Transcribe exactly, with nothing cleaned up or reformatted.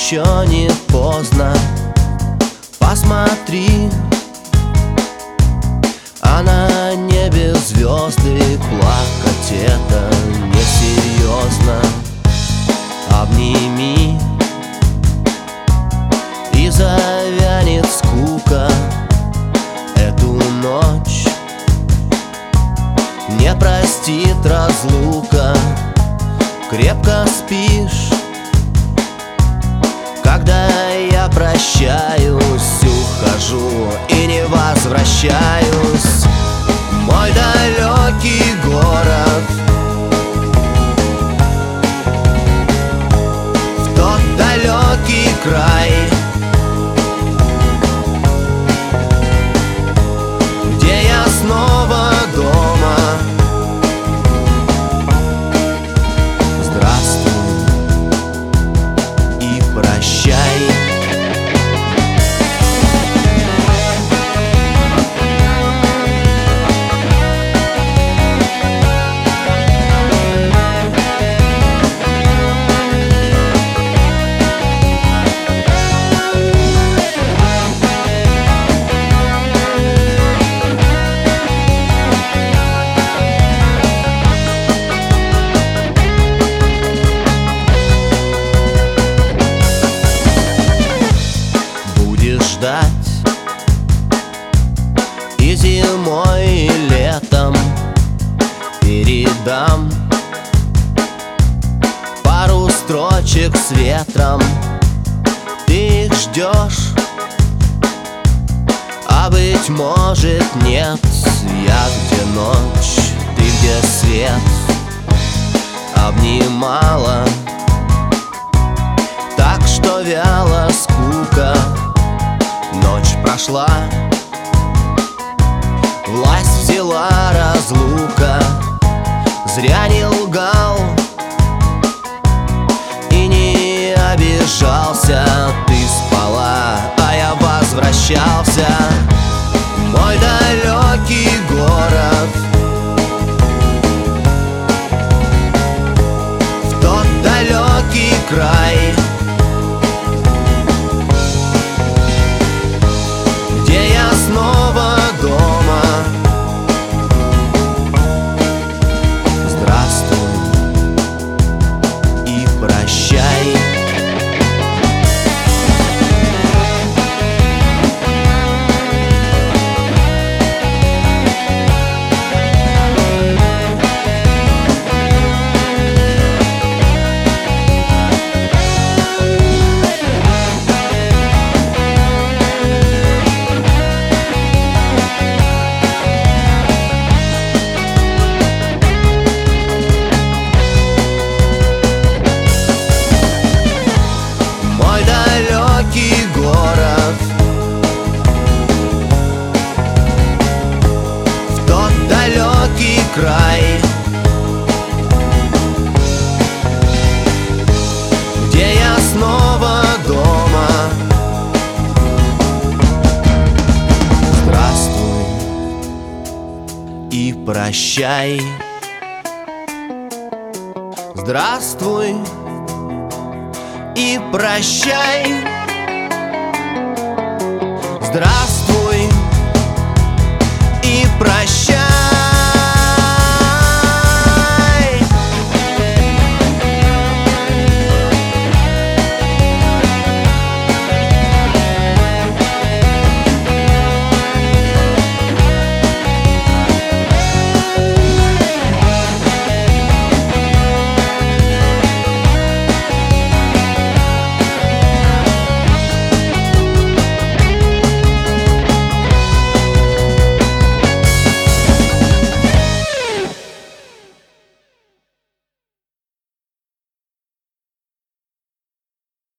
еще не поздно. Посмотри, а на небе звезды. Плакать это несерьезно. Обними, и завянет скука. Эту ночь не простит разлука. Крепко спишь, когда я прощаюсь, ухожу и не возвращаюсь. Мой далекий город, в тот далекий край, где я снова дома. Здравствуй и прощай. Ждать и зимой, и летом передам пару строчек с ветром. Ты их ждешь, а быть может нет. Я где ночь, ты где свет. Обнимала так, что вяло скука. Ночь прошла, власть взяла разлука. Зря не лгал и не обижался. Ты спала, а я возвращался. Мой далекий город, в тот далекий край, снова дома. Здравствуй и прощай. Город, в тот далекий край, где я снова дома. Здравствуй и прощай. Здравствуй и прощай. Здравствуй.